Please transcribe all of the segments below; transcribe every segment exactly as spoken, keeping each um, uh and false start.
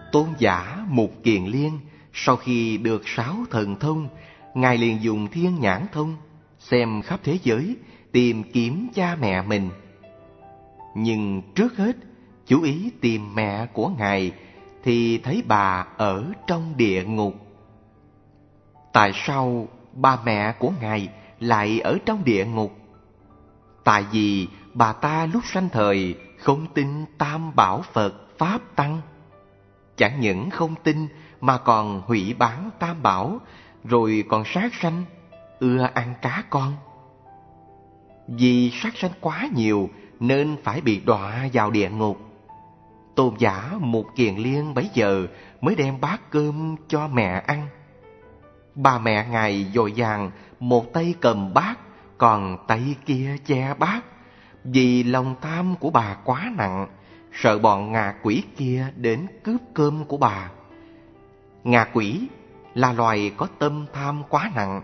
Tôn giả Mục Kiền Liên sau khi được sáu thần thông, Ngài liền dùng thiên nhãn thông xem khắp thế giới, tìm kiếm cha mẹ mình. Nhưng trước hết chú ý tìm mẹ của Ngài thì thấy bà ở trong địa ngục. Tại sao bà mẹ của Ngài lại ở trong địa ngục? Tại vì bà ta lúc sanh thời không tin Tam Bảo Phật Pháp Tăng. Chẳng những không tin mà còn hủy bán Tam Bảo, rồi còn sát sanh, ưa ăn cá con. Vì sát sanh quá nhiều nên phải bị đọa vào địa ngục. Tôn giả Mục Kiền Liên bấy giờ mới đem bát cơm cho mẹ ăn. Bà mẹ Ngài vội vàng một tay cầm bát, còn tay kia che bát, vì lòng tham của bà quá nặng, sợ bọn ngạ quỷ kia đến cướp cơm của bà. Ngạ quỷ là loài có tâm tham quá nặng,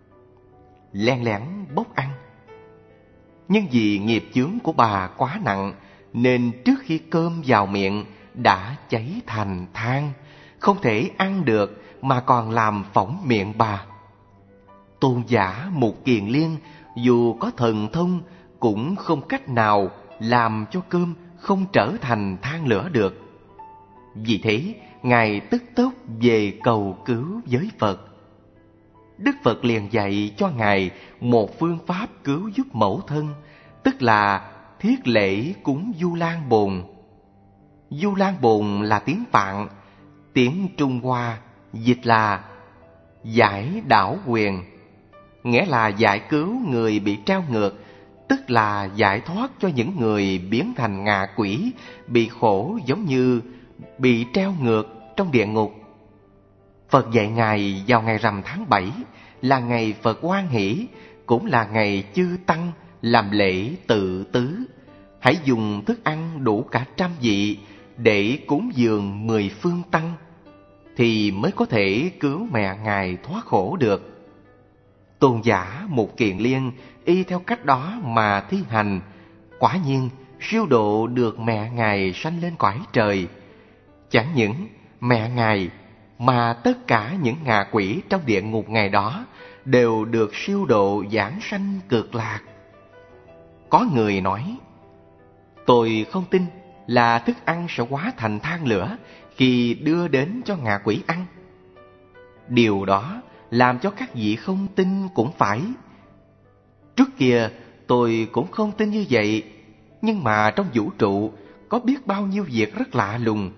len lén bốc ăn. Nhưng vì nghiệp chướng của bà quá nặng, nên trước khi cơm vào miệng đã cháy thành than, không thể ăn được mà còn làm phỏng miệng bà. Tôn giả Mục Kiền Liên dù có thần thông cũng không cách nào làm cho cơm không trở thành than lửa được. Vì thế, Ngài tức tốc về cầu cứu với Phật. Đức Phật liền dạy cho Ngài một phương pháp cứu giúp mẫu thân, tức là thiết lễ cúng Du Lan Bồn. Du Lan Bồn là tiếng Phạn, tiếng Trung Hoa dịch là giải đảo quyền, nghĩa là giải cứu người bị treo ngược, tức là giải thoát cho những người biến thành ngạ quỷ, bị khổ giống như bị treo ngược trong địa ngục. Phật dạy Ngài vào ngày rằm tháng bảy là ngày Phật hoan hỷ, cũng là ngày chư Tăng làm lễ tự tứ. Hãy dùng thức ăn đủ cả trăm vị để cúng dường mười phương Tăng, thì mới có thể cứu mẹ Ngài thoát khổ được. Tôn giả Mục Kiền Liên y theo cách đó mà thi hành, quả nhiên siêu độ được mẹ Ngài sanh lên cõi trời. Chẳng những mẹ Ngài mà tất cả những ngạ quỷ trong địa ngục ngày đó đều được siêu độ giảng sanh cực lạc. Có người nói, tôi không tin là thức ăn sẽ hóa thành than lửa khi đưa đến cho ngạ quỷ ăn. Điều đó làm cho các vị không tin cũng phải. Trước kia tôi cũng không tin như vậy, nhưng mà trong vũ trụ có biết bao nhiêu việc rất lạ lùng.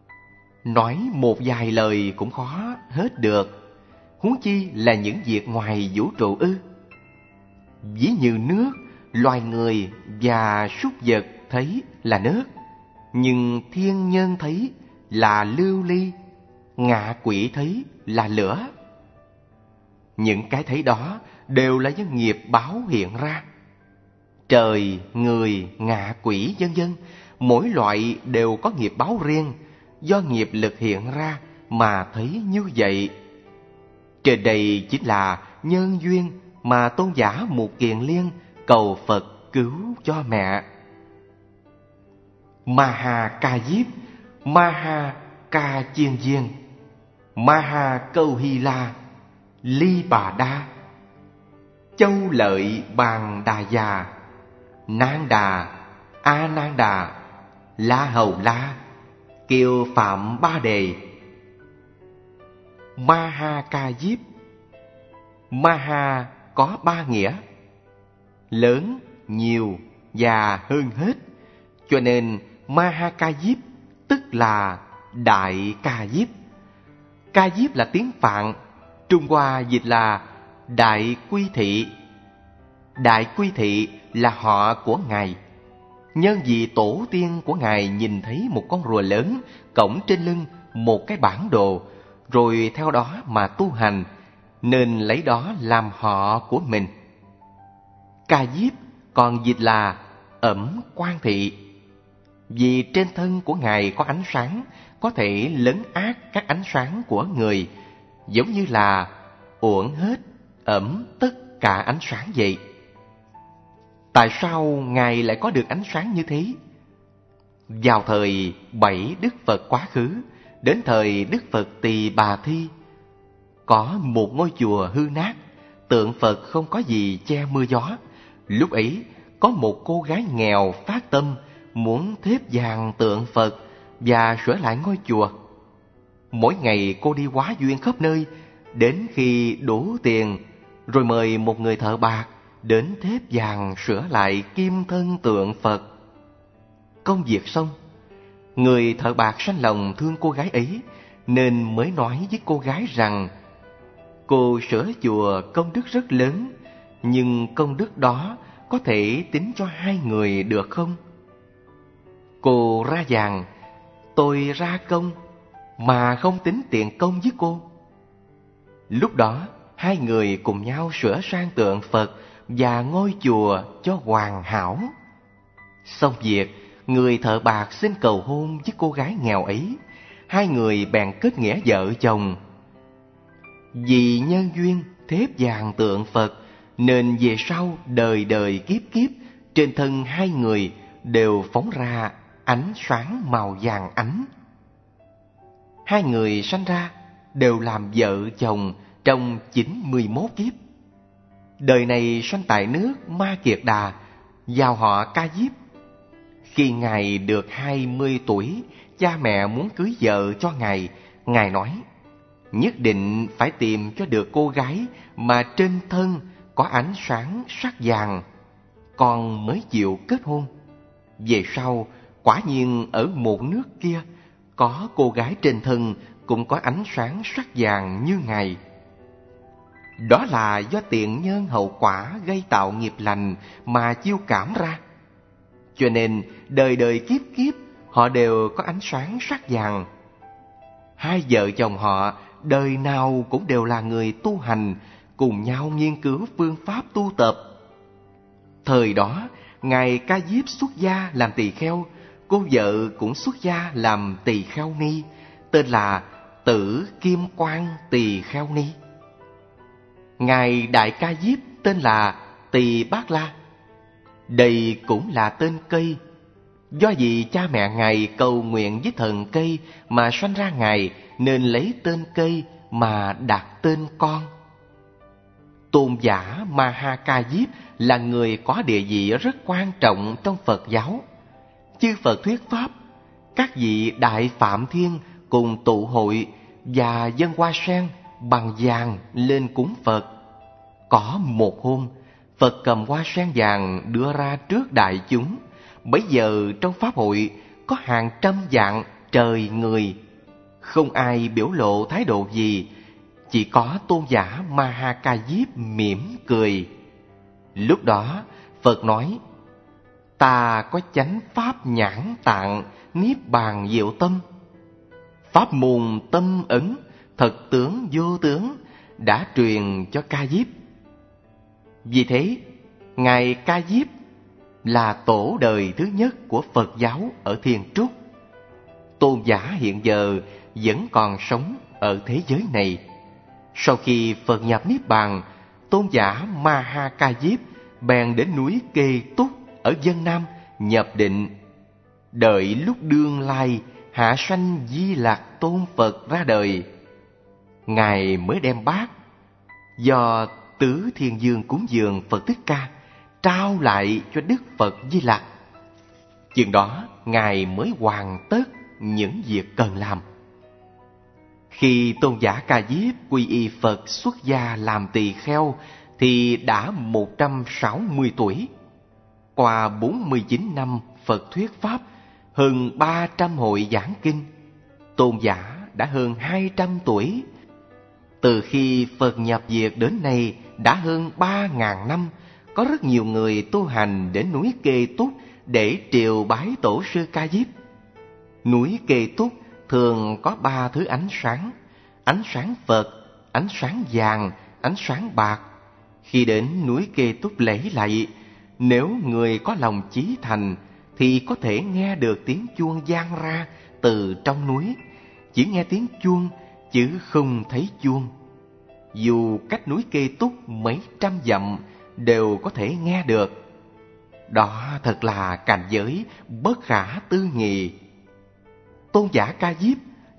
Nói một vài lời cũng khó hết được, huống chi là những việc ngoài vũ trụ ư? Ví như nước, loài người và súc vật thấy là nước, nhưng thiên nhân thấy là lưu ly, ngạ quỷ thấy là lửa. Những cái thấy đó đều là do nghiệp báo hiện ra. Trời, người, ngạ quỷ vân vân, mỗi loại đều có nghiệp báo riêng, do nghiệp lực hiện ra mà thấy như vậy. Trên đây chính là nhân duyên mà tôn giả Mục Kiền Liên cầu Phật cứu cho mẹ. Maha Ca Diếp, Maha Ca Chiên Diên, Maha Câu Hy La, Ly Bà Đa, Châu Lợi Bàn Đà Già, Nang Đà, A Nan Đà, La Hầu La, Kiều Phạm Ba Đề. Maha Ca Diếp, Maha có ba nghĩa: lớn, nhiều và hơn hết. Cho nên Maha Ca Diếp tức là Đại Ca Diếp. Ca Diếp là tiếng Phạn, Trung Hoa dịch là Đại Quy Thị. Đại Quy Thị là họ của Ngài. Nhân vì tổ tiên của Ngài nhìn thấy một con rùa lớn cõng trên lưng một cái bản đồ, rồi theo đó mà tu hành, nên lấy đó làm họ của mình. Ca Diếp còn dịch là Ẩm Quan Thị, vì trên thân của Ngài có ánh sáng, có thể lấn át các ánh sáng của người, giống như là uổng hết, ẩm tất cả ánh sáng vậy. Tại sao Ngài lại có được ánh sáng như thế? Vào thời bảy Đức Phật quá khứ, Đến thời Đức Phật Tỳ Bà Thi, có một ngôi chùa hư nát, tượng Phật không có gì che mưa gió. Lúc ấy, có một cô gái nghèo phát tâm muốn thếp vàng tượng Phật và sửa lại ngôi chùa. Mỗi ngày cô đi hóa duyên khắp nơi, đến khi đủ tiền, rồi mời một người thợ bạc đến thếp vàng sửa lại kim thân tượng Phật. Công việc xong, người thợ bạc sanh lòng thương cô gái ấy, nên mới nói với cô gái rằng: cô sửa chùa công đức rất lớn, nhưng công đức đó có thể tính cho hai người được không? Cô ra vàng, tôi ra công, mà không tính tiền công với cô. Lúc đó, hai người cùng nhau sửa sang tượng Phật và ngôi chùa cho hoàn hảo. Xong việc, người thợ bạc xin cầu hôn với cô gái nghèo ấy. Hai người bèn kết nghĩa vợ chồng. Vì nhân duyên thếp vàng tượng Phật, nên về sau đời đời kiếp kiếp, trên thân hai người đều phóng ra ánh sáng màu vàng ánh. Hai người sanh ra đều làm vợ chồng trong chín mươi mốt kiếp. Đời này sanh tại nước Ma Kiệt Đà, vào họ Ca Diếp. Khi Ngài được hai mươi tuổi, cha mẹ muốn cưới vợ cho Ngài. Ngài nói, nhất định phải tìm cho được cô gái mà trên thân có ánh sáng sắc vàng, con mới chịu kết hôn. Về sau, quả nhiên ở một nước kia, có cô gái trên thân cũng có ánh sáng sắc vàng như Ngài. Đó là do tiền nhân hậu quả gây tạo nghiệp lành mà chiêu cảm ra. Cho nên đời đời kiếp kiếp họ đều có ánh sáng sắc vàng. Hai vợ chồng họ đời nào cũng đều là người tu hành, cùng nhau nghiên cứu phương pháp tu tập. Thời đó, Ngài Ca Diếp xuất gia làm tỳ kheo, cô vợ cũng xuất gia làm tỳ kheo ni, tên là Tử Kim Quang Tỳ Kheo Ni. Ngài Đại Ca Diếp tên là Tỳ Bát La. Đây cũng là tên cây, do vì cha mẹ Ngài cầu nguyện với thần cây mà sanh ra Ngài, nên lấy tên cây mà đặt tên con. Tôn giả Ma Ha Ca Diếp là người có địa vị rất quan trọng trong Phật giáo. Chư Phật thuyết pháp, các vị Đại Phạm Thiên cùng tụ hội và dâng hoa sen bằng vàng lên cúng Phật. Có một hôm, Phật cầm hoa sen vàng đưa ra trước đại chúng. Bấy giờ trong pháp hội có hàng trăm vạn trời người, không ai biểu lộ thái độ gì, chỉ có tôn giả Ma Ha Ca Diếp mỉm cười. Lúc đó Phật nói, ta có chánh pháp nhãn tạng niết bàn diệu tâm, pháp môn tâm ấn thật tướng vô tướng đã truyền cho Ca Diếp. Vì thế, Ngài Ca Diếp là tổ đời thứ nhất của Phật giáo ở Thiên Trúc. Tôn giả hiện giờ vẫn còn sống ở thế giới này. Sau khi Phật nhập Niết Bàn, tôn giả Ma Ha Ca Diếp bèn đến núi Kê Túc ở Vân Nam nhập định. Đợi lúc đương lai hạ sanh Di Lạc Tôn Phật ra đời, Ngài mới đem bát do Tứ Thiên Dương cúng dường Phật Thích Ca trao lại cho Đức Phật Di Lặc. Chừng đó Ngài mới hoàn tất những việc cần làm. Khi tôn giả Ca Diếp quy y Phật xuất gia làm tỳ kheo thì đã một trăm sáu mươi tuổi. Qua bốn mươi chín năm Phật thuyết pháp, hơn ba trăm hội giảng kinh, tôn giả đã hơn hai trăm tuổi. Từ khi Phật nhập diệt đến nay đã hơn ba ngàn năm, có rất nhiều người tu hành đến núi Kê Túc để triều bái tổ sư Ca Diếp. Núi Kê Túc thường có ba thứ ánh sáng: ánh sáng Phật, ánh sáng vàng, ánh sáng bạc. Khi đến núi Kê Túc lễ lạy, nếu người có lòng chí thành thì có thể nghe được tiếng chuông vang ra từ trong núi. Chỉ nghe tiếng chuông chứ không thấy chuông. Dù cách núi Kê Túc mấy trăm dặm đều có thể nghe được. Đó thật là cảnh giới bất khả tư nghị. Tôn giả Ca Diếp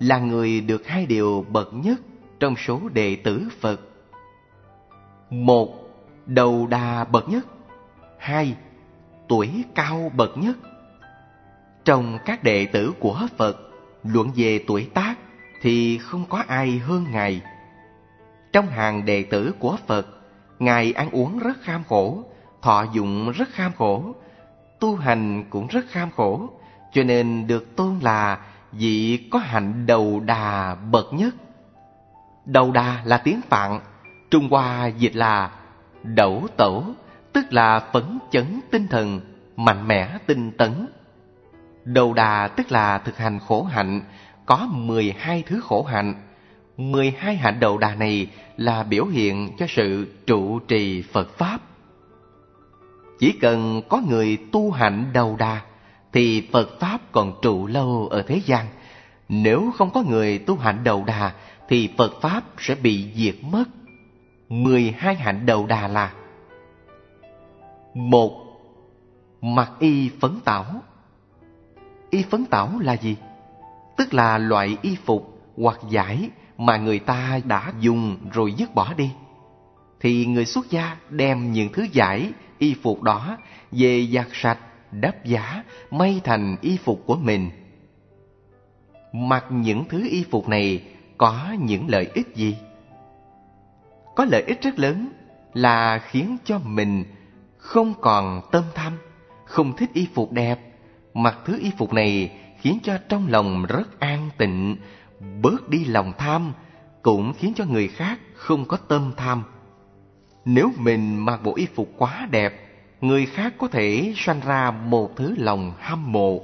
là người được hai điều bậc nhất trong số đệ tử Phật. Một, đầu đà bậc nhất. Hai, tuổi cao bậc nhất. Trong các đệ tử của Phật, luận về tuổi tác thì không có ai hơn Ngài. Trong hàng đệ tử của Phật, Ngài ăn uống rất kham khổ, thọ dụng rất kham khổ, tu hành cũng rất kham khổ, cho nên được tôn là vị có hạnh đầu đà bậc nhất. Đầu đà là tiếng Phạn, Trung Hoa dịch là đẩu tẩu, tức là phấn chấn tinh thần, mạnh mẽ tinh tấn. Đầu đà tức là thực hành khổ hạnh, có mười hai thứ khổ hạnh. mười hai hạnh đầu đà này là biểu hiện cho sự trụ trì Phật Pháp. Chỉ cần có người tu hạnh đầu đà thì Phật Pháp còn trụ lâu ở thế gian. Nếu không có người tu hạnh đầu đà thì Phật Pháp sẽ bị diệt mất. mười hai hạnh đầu đà là: một, mặc y phấn tảo. Y phấn tảo là gì? Tức là loại y phục hoặc vải mà người ta đã dùng rồi dứt bỏ đi. Thì người xuất gia đem những thứ vải, y phục đó về giặt sạch, đắp giá, may thành y phục của mình. Mặc những thứ y phục này có những lợi ích gì? Có lợi ích rất lớn là khiến cho mình không còn tâm tham, không thích y phục đẹp. Mặc thứ y phục này khiến cho trong lòng rất an tịnh, bớt đi lòng tham, cũng khiến cho người khác không có tâm tham. Nếu mình mặc bộ y phục quá đẹp, người khác có thể sanh ra một thứ lòng hâm mộ.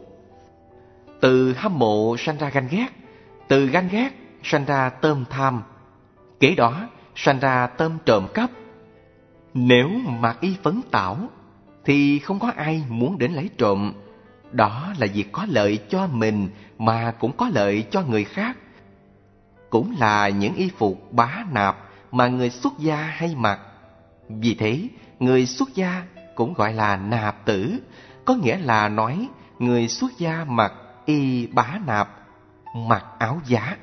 Từ hâm mộ sanh ra ganh ghét, từ ganh ghét sanh ra tâm tham, kế đó sanh ra tâm trộm cắp. Nếu mặc y phấn tảo thì không có ai muốn đến lấy trộm. Đó là việc có lợi cho mình mà cũng có lợi cho người khác. Cũng là những y phục bá nạp mà người xuất gia hay mặc. Vì thế, người xuất gia cũng gọi là nạp tử, có nghĩa là nói người xuất gia mặc y bá nạp, mặc áo giá.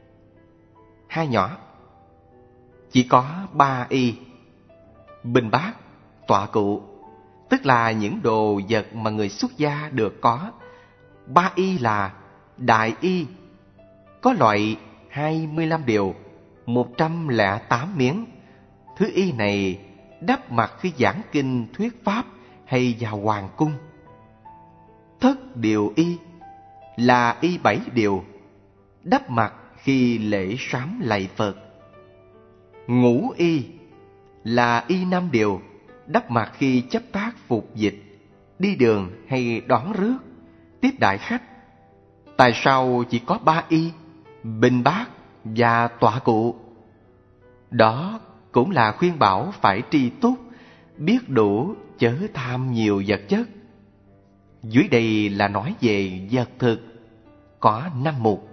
Hai nhỏ, chỉ có ba y: bình bát, tọa cụ, tức là những đồ vật mà người xuất gia được có. Ba y là đại y, có loại hai mươi lăm điều, một trăm lẻ tám miếng. Thứ y này đắp mặc khi giảng kinh thuyết pháp hay vào hoàng cung. Thất điều y là y bảy điều, đắp mặc khi lễ sám lạy Phật. Ngũ y là y năm điều, đắp mặc khi chấp tác phục dịch, đi đường hay đón rước, tiếp đãi khách. Tại sao chỉ có ba y, bình bát và tọa cụ? Đó cũng là khuyên bảo phải tri túc, biết đủ chớ tham nhiều vật chất. Dưới đây là nói về vật thực, có năm mục.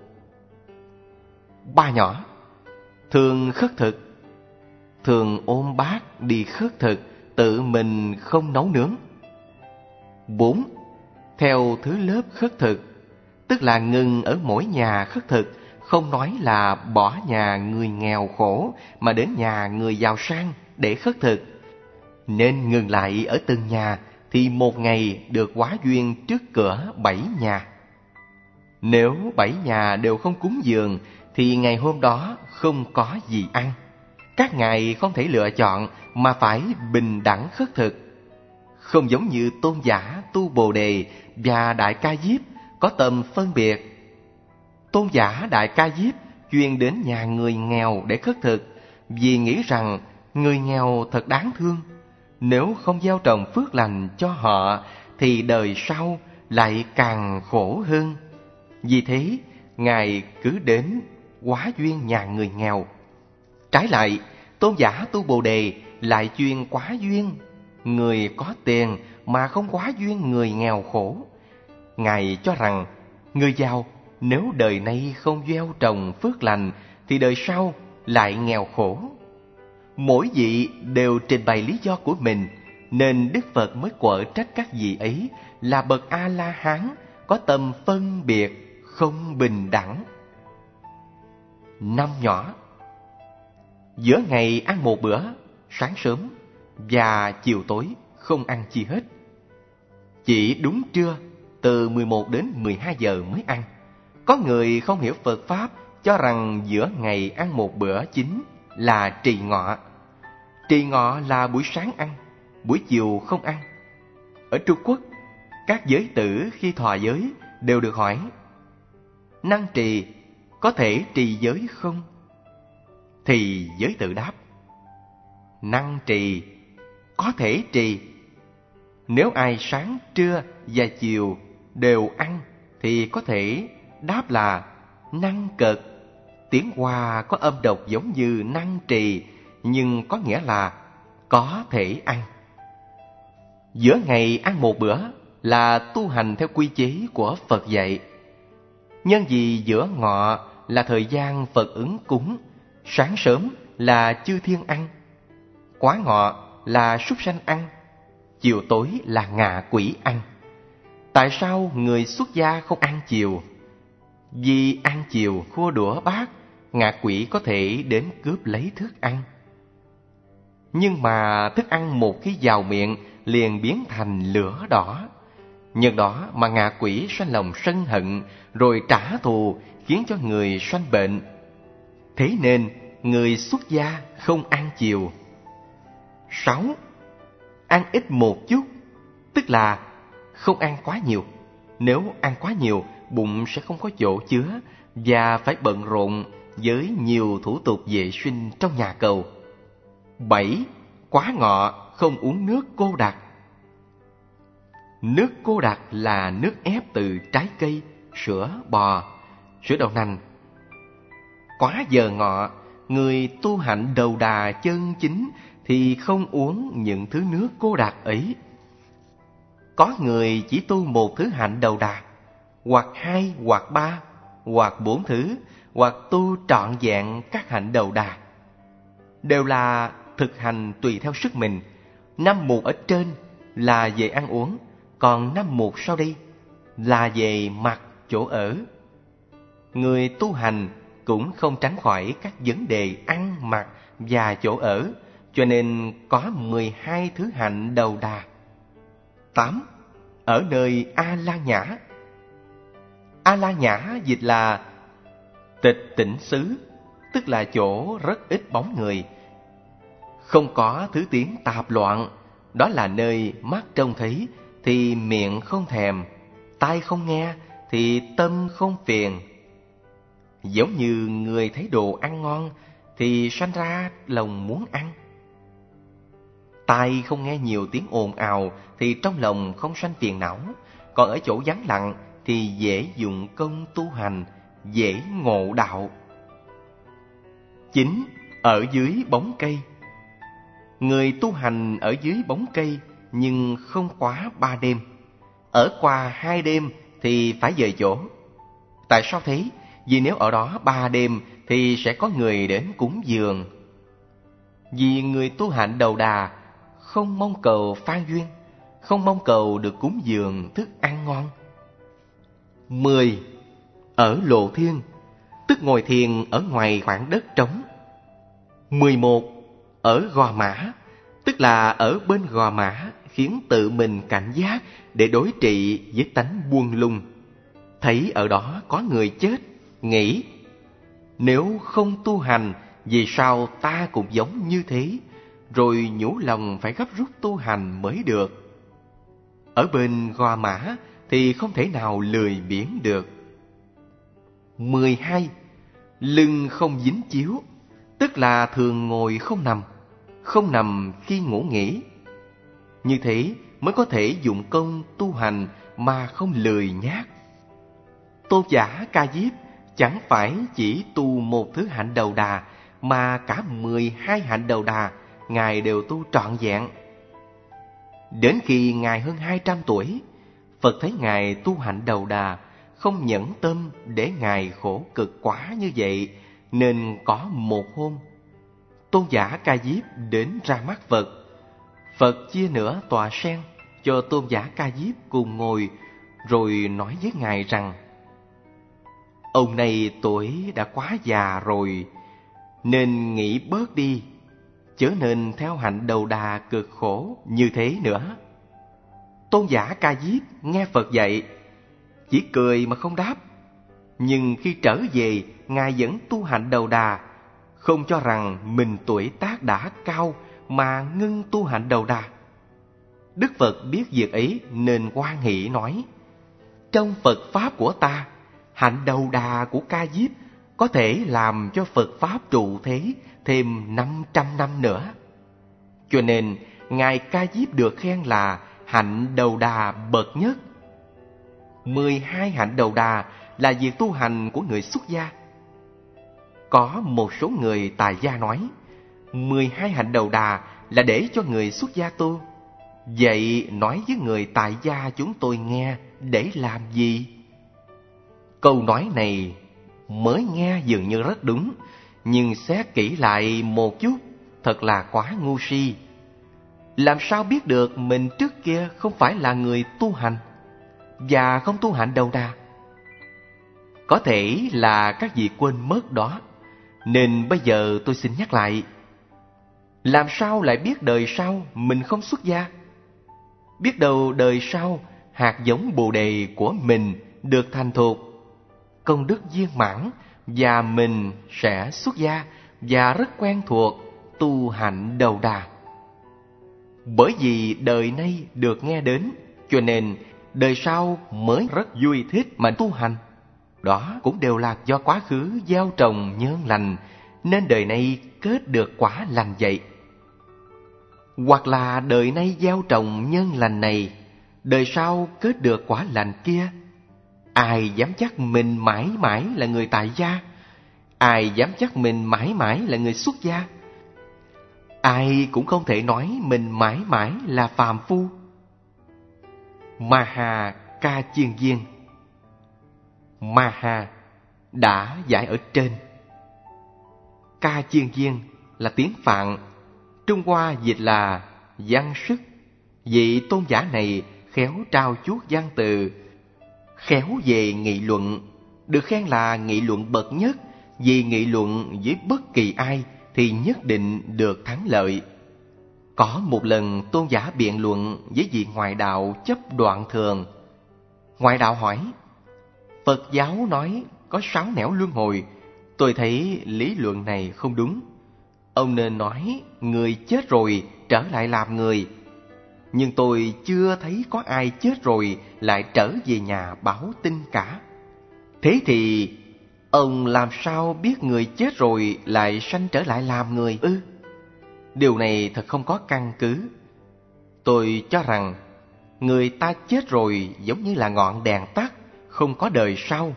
Ba nhỏ, thường khất thực, thường ôm bát đi khất thực, tự mình không nấu nướng. Bốn, theo thứ lớp khất thực, tức là ngừng ở mỗi nhà khất thực, không nói là bỏ nhà người nghèo khổ mà đến nhà người giàu sang để khất thực. Nên ngừng lại ở từng nhà thì một ngày được hóa duyên trước cửa bảy nhà. Nếu bảy nhà đều không cúng dường thì ngày hôm đó không có gì ăn. Các ngài không thể lựa chọn mà phải bình đẳng khất thực. Không giống như Tôn giả Tu Bồ Đề và Đại Ca Diếp có tầm phân biệt. Tôn giả Đại Ca Diếp chuyên đến nhà người nghèo để khất thực, vì nghĩ rằng người nghèo thật đáng thương. Nếu không gieo trồng phước lành cho họ thì đời sau lại càng khổ hơn. Vì thế, ngài cứ đến hóa duyên nhà người nghèo. Trái lại, Tôn giả Tu Bồ Đề lại chuyên quá duyên người có tiền mà không quá duyên người nghèo khổ. Ngài cho rằng người giàu nếu đời nay không gieo trồng phước lành thì đời sau lại nghèo khổ. Mỗi vị đều trình bày lý do của mình, nên Đức Phật mới quở trách các vị ấy là bậc A-la-hán có tâm phân biệt không bình đẳng. năm nhỏ. Giữa ngày ăn một bữa, sáng sớm và chiều tối không ăn chi hết. Chỉ đúng trưa, từ mười một đến mười hai giờ mới ăn. Có người không hiểu Phật Pháp cho rằng giữa ngày ăn một bữa chính là trì ngọ. Trì ngọ là buổi sáng ăn, buổi chiều không ăn. Ở Trung Quốc, các giới tử khi thọ giới đều được hỏi: năng trì có thể trì giới không? Thì giới tử đáp: năng trì có thể trì. Nếu ai sáng, trưa và chiều đều ăn thì có thể đáp là năng cật. Tiếng Hoa có âm đọc giống như năng trì, nhưng có nghĩa là có thể ăn. Giữa ngày ăn một bữa là tu hành theo quy chế của Phật dạy. Nhân vì giữa ngọ là thời gian Phật ứng cúng, sáng sớm là chư thiên ăn, quá ngọ là súc sanh ăn, chiều tối là ngạ quỷ ăn. Tại sao người xuất gia không ăn chiều? Vì ăn chiều khua đũa bát, ngạ quỷ có thể đến cướp lấy thức ăn. Nhưng mà thức ăn một khi vào miệng liền biến thành lửa đỏ. Nhân đó mà ngạ quỷ sanh lòng sân hận, rồi trả thù, khiến cho người sanh bệnh. Thế nên người xuất gia không ăn chiều. Sáu, ăn ít một chút, tức là không ăn quá nhiều. Nếu ăn quá nhiều, bụng sẽ không có chỗ chứa và phải bận rộn với nhiều thủ tục vệ sinh trong nhà cầu. Bảy, quá ngọ không uống nước cô đặc. Nước cô đặc là nước ép từ trái cây, sữa bò, sữa đậu nành. Quá giờ ngọ, người tu hạnh đầu đà chân chính thì không uống những thứ nước cô đặc ấy. Có người chỉ tu một thứ hạnh đầu đà, hoặc hai, hoặc ba, hoặc bốn thứ, hoặc tu trọn vẹn các hạnh đầu đà. Đều là thực hành tùy theo sức mình. Năm mục ở trên là về ăn uống, còn năm mục sau đây là về mặc chỗ ở. Người tu hành cũng không tránh khỏi các vấn đề ăn mặc và chỗ ở, cho nên có mười hai thứ hạnh đầu đà. Tám, ở nơi A La Nhã. A La Nhã dịch là tịch tịnh xứ, tức là chỗ rất ít bóng người, không có thứ tiếng tạp loạn. Đó là nơi mắt trông thấy thì miệng không thèm, tai không nghe thì tâm không phiền. Giống như người thấy đồ ăn ngon thì sanh ra lòng muốn ăn. Tai không nghe nhiều tiếng ồn ào thì trong lòng không sanh phiền não. Còn ở chỗ vắng lặng thì dễ dụng công tu hành, dễ ngộ đạo. Chín, ở dưới bóng cây. Người tu hành ở dưới bóng cây nhưng không quá ba đêm. Ở qua hai đêm thì phải dời chỗ. Tại sao thế? Vì nếu ở đó ba đêm thì sẽ có người đến cúng dường. Vì người tu hạnh đầu đà không mong cầu phan duyên, không mong cầu được cúng dường thức ăn ngon. Mười, ở lộ thiên, tức ngồi thiền ở ngoài khoảng đất trống. Mười một, ở gò mã, tức là ở bên gò mã, khiến tự mình cảnh giác để đối trị với tánh buông lung. Thấy ở đó có người chết, nghĩ: nếu không tu hành, vì sao ta cũng giống như thế? Rồi nhủ lòng phải gấp rút tu hành mới được. Ở bên gò mã thì không thể nào lười biếng được. Mười hai, lưng không dính chiếu, tức là thường ngồi không nằm, không nằm khi ngủ nghỉ. Như thế mới có thể dụng công tu hành mà không lười nhác. Tôn giả Ca Diếp chẳng phải chỉ tu một thứ hạnh đầu đà, mà cả mười hai hạnh đầu đà Ngài đều tu trọn vẹn. Đến khi Ngài hơn hai trăm tuổi, Phật thấy Ngài tu hạnh đầu đà không nhẫn tâm để Ngài khổ cực quá như vậy, nên có một hôm, Tôn giả Ca Diếp đến ra mắt Phật. Phật chia nửa tòa sen cho Tôn giả Ca Diếp cùng ngồi, rồi nói với Ngài rằng: Ông này tuổi đã quá già rồi, nên nghĩ bớt đi, chớ nên theo hạnh đầu đà cực khổ như thế nữa. Tôn giả Ca Diếp nghe Phật dạy, chỉ cười mà không đáp. Nhưng khi trở về, Ngài vẫn tu hạnh đầu đà, không cho rằng mình tuổi tác đã cao mà ngưng tu hạnh đầu đà. Đức Phật biết việc ấy nên hoan hỷ nói, trong Phật Pháp của ta, hạnh đầu đà của Ca Diếp có thể làm cho Phật Pháp trụ thế thêm năm trăm năm nữa. Cho nên, Ngài Ca Diếp được khen là hạnh đầu đà bậc nhất. Mười hai hạnh đầu đà là việc tu hành của người xuất gia. Có một số người tài gia nói, mười hai hạnh đầu đà là để cho người xuất gia tu. Vậy nói với người tại gia chúng tôi nghe để làm gì? Câu nói này mới nghe dường như rất đúng, nhưng xét kỹ lại một chút, thật là quá ngu si. Làm sao biết được mình trước kia không phải là người tu hành và không tu hạnh đầu đà? Có thể là các vị quên mất đó, nên bây giờ tôi xin nhắc lại. Làm sao lại biết đời sau mình không xuất gia? Biết đâu đời sau hạt giống Bồ đề của mình được thành thục, công đức viên mãn, và mình sẽ xuất gia và rất quen thuộc tu hạnh đầu đà. Bởi vì đời nay được nghe đến, cho nên đời sau mới rất vui thích mà tu hành. Đó cũng đều là do quá khứ gieo trồng nhân lành, nên đời nay kết được quả lành vậy. Hoặc là đời nay gieo trồng nhân lành này, đời sau kết được quả lành kia. Ai dám chắc mình mãi mãi là người tại gia? Ai dám chắc mình mãi mãi là người xuất gia? Ai cũng không thể nói mình mãi mãi là phàm phu. Maha Ca Chiên Viên. Maha đã giải ở trên. Ca Chiên Viên là tiếng Phạn, Trung Hoa dịch là văn sức. Vị tôn giả này khéo trao chuốt văn từ, khéo về nghị luận, được khen là nghị luận bậc nhất, vì nghị luận với bất kỳ ai thì nhất định được thắng lợi. Có một lần tôn giả biện luận với vị ngoại đạo chấp đoạn thường. Ngoại đạo hỏi, Phật giáo nói có sáu nẻo luân hồi, tôi thấy lý luận này không đúng. Ông nên nói người chết rồi trở lại làm người. Nhưng tôi chưa thấy có ai chết rồi lại trở về nhà báo tin cả. Thế thì ông làm sao biết người chết rồi lại sanh trở lại làm người ư? Điều này thật không có căn cứ. Tôi cho rằng người ta chết rồi giống như là ngọn đèn tắt, không có đời sau.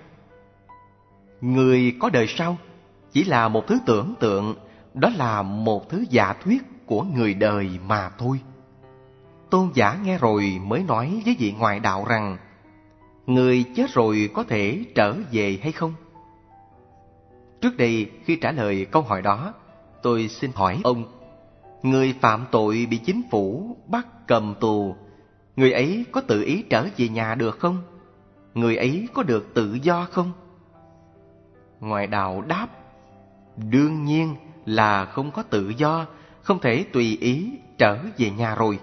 Người có đời sau chỉ là một thứ tưởng tượng, đó là một thứ giả thuyết của người đời mà thôi. Tôn giả nghe rồi mới nói với vị ngoại đạo rằng, người chết rồi có thể trở về hay không? Trước đây khi trả lời câu hỏi đó, tôi xin hỏi ông, người phạm tội bị chính phủ bắt cầm tù, người ấy có tự ý trở về nhà được không? Người ấy có được tự do không? Ngoại đạo đáp, đương nhiên là không có tự do, không thể tùy ý trở về nhà rồi.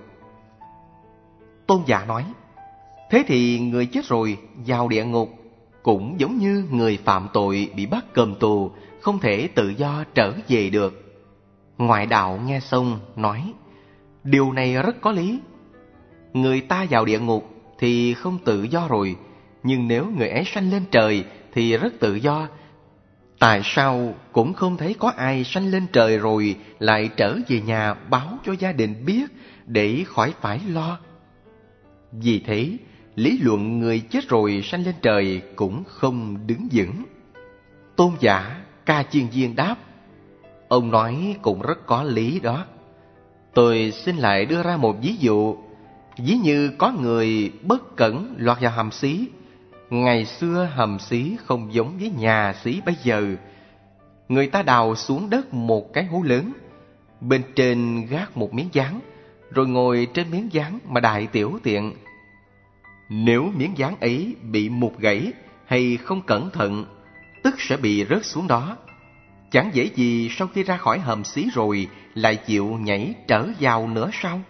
Tôn giả nói, thế thì người chết rồi vào địa ngục cũng giống như người phạm tội bị bắt cầm tù, không thể tự do trở về được. Ngoại đạo nghe xong nói, điều này rất có lý. Người ta vào địa ngục thì không tự do rồi, nhưng nếu người ấy sanh lên trời thì rất tự do. Tại sao cũng không thấy có ai sanh lên trời rồi lại trở về nhà báo cho gia đình biết để khỏi phải lo? Vì thế, lý luận người chết rồi sanh lên trời cũng không đứng vững. Tôn giả Ca Chiên Viên đáp, ông nói cũng rất có lý đó. Tôi xin lại đưa ra một ví dụ. Ví như có người bất cẩn lọt vào hầm xí. Ngày xưa hầm xí không giống với nhà xí bây giờ. Người ta đào xuống đất một cái hố lớn, bên trên gác một miếng dán, rồi ngồi trên miếng dán mà đại tiểu tiện. Nếu miếng dán ấy bị mục gãy hay không cẩn thận tức sẽ bị rớt xuống đó. Chẳng dễ gì sau khi ra khỏi hầm xí rồi lại chịu nhảy trở vào nữa sao?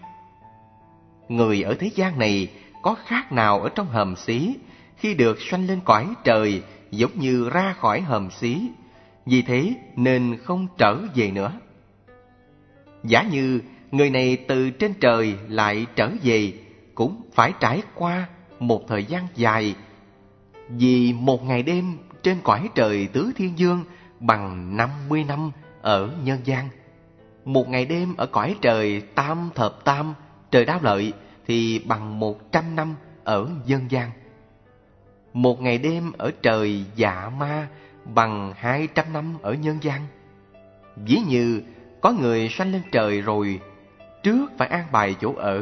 Người ở thế gian này có khác nào ở trong hầm xí, khi được sanh lên cõi trời giống như ra khỏi hầm xí, vì thế nên không trở về nữa. Giả như người này từ trên trời lại trở về, cũng phải trải qua một thời gian dài, vì một ngày đêm trên cõi trời tứ thiên dương bằng năm mươi năm ở nhân gian. Một ngày đêm ở cõi trời tam thập tam, trời Đao Lợi, thì bằng một trăm năm ở nhân gian. Một ngày đêm ở trời Dạ Ma bằng hai trăm năm ở nhân gian. Ví như có người sanh lên trời rồi, trước phải an bài chỗ ở.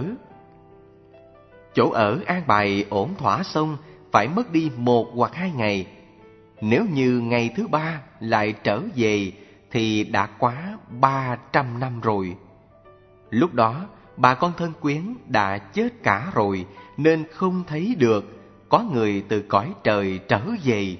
Chỗ ở an bài ổn thỏa xong phải mất đi một hoặc hai ngày. Nếu như ngày thứ ba lại trở về thì đã quá ba trăm năm rồi. Lúc đó bà con thân quyến đã chết cả rồi, nên không thấy được có người từ cõi trời trở về.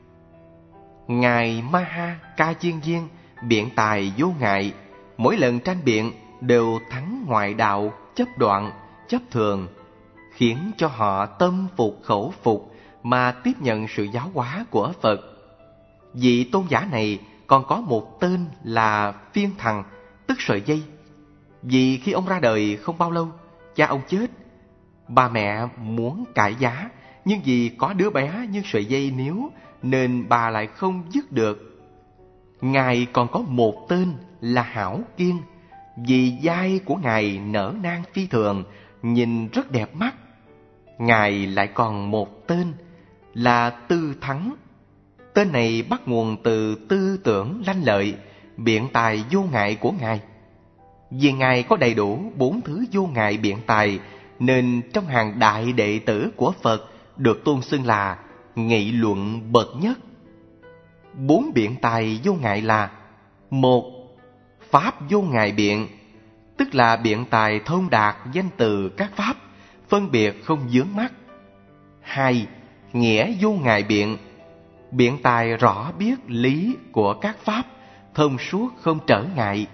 Ngài Maha Ca Diên Viên biện tài vô ngại, mỗi lần tranh biện đều thắng ngoại đạo, chấp đoạn, chấp thường, khiến cho họ tâm phục khẩu phục mà tiếp nhận sự giáo hóa của Phật. Vị tôn giả này còn có một tên là Phiên Thằng, tức sợi dây. Vì khi ông ra đời không bao lâu, cha ông chết. Bà mẹ muốn cải giá, nhưng vì có đứa bé như sợi dây níu nên bà lại không dứt được. Ngài còn có một tên là Hảo Kiên, vì vai của Ngài nở nang phi thường, nhìn rất đẹp mắt. Ngài lại còn một tên là Tư Thắng. Tên này bắt nguồn từ tư tưởng lanh lợi, biện tài vô ngại của Ngài. Vì Ngài có đầy đủ bốn thứ vô ngại biện tài, nên trong hàng đại đệ tử của Phật được tôn xưng là nghị luận bậc nhất. Bốn biện tài vô ngại là: một, pháp vô ngại biện, tức là biện tài thông đạt danh từ các pháp, phân biệt không vướng mắc. Hai, nghĩa vô ngại biện, biện tài rõ biết lý của các pháp, thông suốt không trở ngại.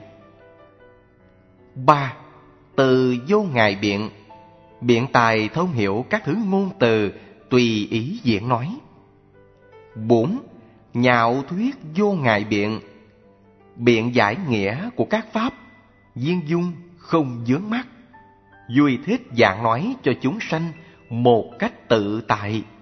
Ba, từ vô ngại biện, biện tài thông hiểu các thứ ngôn từ, tùy ý diễn nói. Bốn, nhạo thuyết vô ngại biện, biện giải nghĩa của các pháp, viên dung không vướng mắc, vui thích giảng nói cho chúng sanh một cách tự tại.